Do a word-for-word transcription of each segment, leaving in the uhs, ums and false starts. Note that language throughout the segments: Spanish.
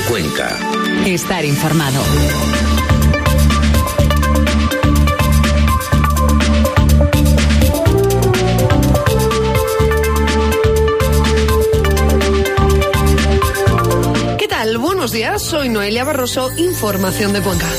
Cuenca. Estar informado. ¿Qué tal? Buenos días, soy Noelia Barroso, información de Cuenca.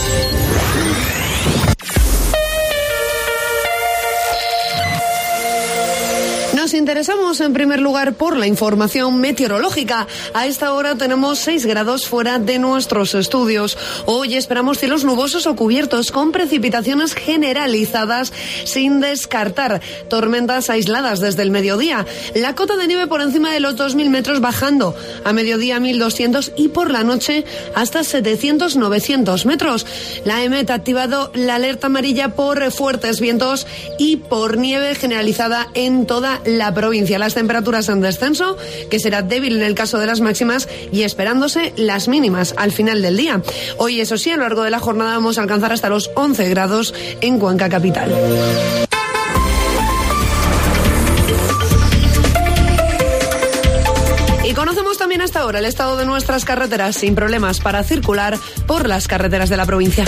Nos interesamos en primer lugar por la información meteorológica. A esta hora tenemos seis grados fuera de nuestros estudios. Hoy esperamos cielos nubosos o cubiertos con precipitaciones generalizadas, sin descartar tormentas aisladas desde el mediodía. La cota de nieve por encima de los dos mil metros, bajando a mediodía mil doscientos y por la noche hasta setecientos novecientos metros. La E M E T ha activado la alerta amarilla por fuertes vientos y por nieve generalizada en toda la la provincia. Las temperaturas en descenso, que será débil en el caso de las máximas, y esperándose las mínimas al final del día. Hoy, eso sí, a lo largo de la jornada vamos a alcanzar hasta los once grados en Cuenca capital. Y conocemos también hasta ahora el estado de nuestras carreteras, sin problemas para circular por las carreteras de la provincia.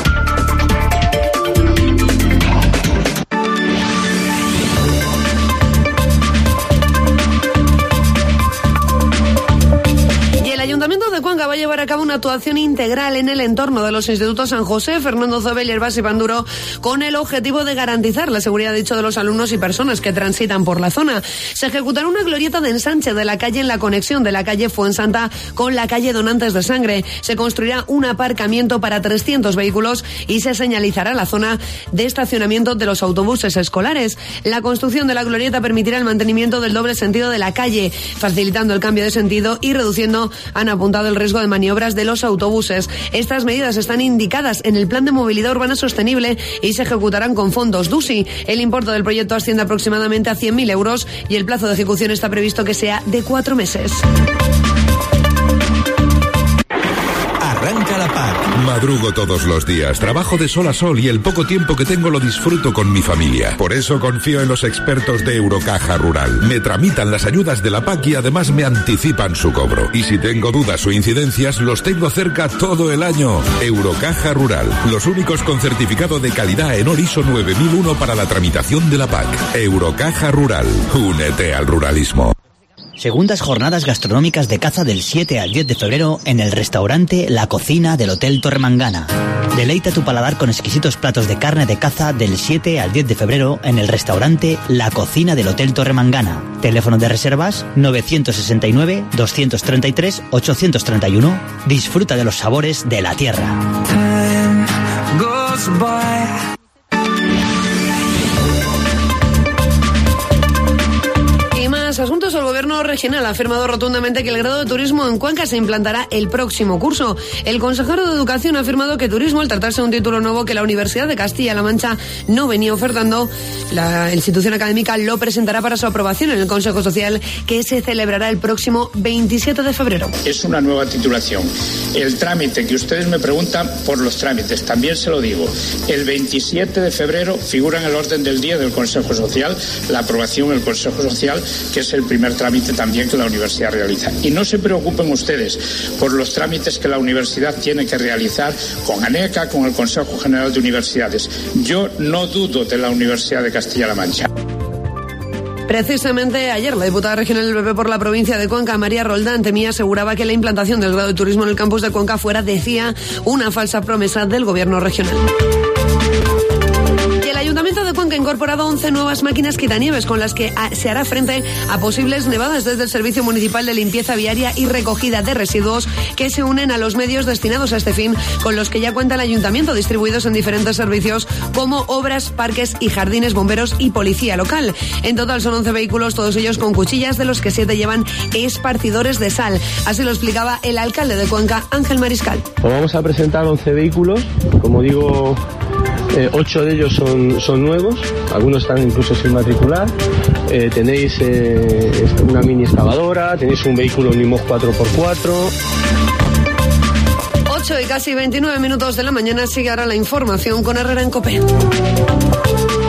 El Ayuntamiento de Cuenca va a llevar a cabo una actuación integral en el entorno de los institutos San José, Fernando Zobel, Yerbas y Panduro, con el objetivo de garantizar la seguridad, dicho, de los alumnos y personas que transitan por la zona. Se ejecutará una glorieta de ensanche de la calle en la conexión de la calle Fuensanta con la calle Donantes de Sangre. Se construirá un aparcamiento para trescientos vehículos y se señalizará la zona de estacionamiento de los autobuses escolares. La construcción de la glorieta permitirá el mantenimiento del doble sentido de la calle, facilitando el cambio de sentido y reduciendo, han apuntado, el riesgo de maniobras de los autobuses. Estas medidas están indicadas en el Plan de Movilidad Urbana Sostenible y se ejecutarán con fondos D U S I. El importe del proyecto asciende aproximadamente a cien mil euros y el plazo de ejecución está previsto que sea de cuatro meses. Arranca la P A C. Madrugo todos los días, trabajo de sol a sol y el poco tiempo que tengo lo disfruto con mi familia. Por eso confío en los expertos de Eurocaja Rural. Me tramitan las ayudas de la P A C y además me anticipan su cobro. Y si tengo dudas o incidencias, los tengo cerca todo el año. Eurocaja Rural, los únicos con certificado de calidad en ISO nueve mil uno para la tramitación de la P A C. Eurocaja Rural, únete al ruralismo. Segundas jornadas gastronómicas de caza del siete al diez de febrero en el restaurante La Cocina del Hotel Torremangana. Deleita tu paladar con exquisitos platos de carne de caza del siete al diez de febrero en el restaurante La Cocina del Hotel Torremangana. Teléfono de reservas novecientos sesenta y nueve, doscientos treinta y tres, ochocientos treinta y uno. Disfruta de los sabores de la tierra. Time goes by. Asuntos, el Gobierno regional ha afirmado rotundamente que el grado de turismo en Cuenca se implantará el próximo curso. El consejero de Educación ha afirmado que turismo, al tratarse de un título nuevo que la Universidad de Castilla-La Mancha no venía ofertando, la institución académica lo presentará para su aprobación en el Consejo Social, que se celebrará el próximo veintisiete de febrero. Es una nueva titulación. El trámite que ustedes me preguntan por los trámites, también se lo digo. El veintisiete de febrero figura en el orden del día del Consejo Social la aprobación del Consejo Social, que es el primer trámite también que la universidad realiza. Y no se preocupen ustedes por los trámites que la universidad tiene que realizar con ANECA, con el Consejo General de Universidades. Yo no dudo de la Universidad de Castilla-La Mancha. Precisamente ayer, la diputada regional del P P por la provincia de Cuenca, María Roldán, temía, aseguraba que la implantación del grado de turismo en el campus de Cuenca fuera, decía, una falsa promesa del Gobierno regional. El Ayuntamiento de Cuenca ha incorporado once nuevas máquinas quitanieves con las que se hará frente a posibles nevadas desde el Servicio Municipal de Limpieza Viaria y Recogida de Residuos, que se unen a los medios destinados a este fin, con los que ya cuenta el Ayuntamiento, distribuidos en diferentes servicios como obras, parques y jardines, bomberos y policía local. En total son once vehículos, todos ellos con cuchillas, de los que siete llevan esparcidores de sal. Así lo explicaba el alcalde de Cuenca, Ángel Mariscal. Pues vamos a presentar once vehículos, como digo. Eh, ocho de ellos son, son nuevos, algunos están incluso sin matricular. Eh, tenéis eh, una mini excavadora, tenéis un vehículo Unimog cuatro por cuatro. ocho y casi veintinueve minutos de la mañana, sigue ahora la información con Herrera en COPE.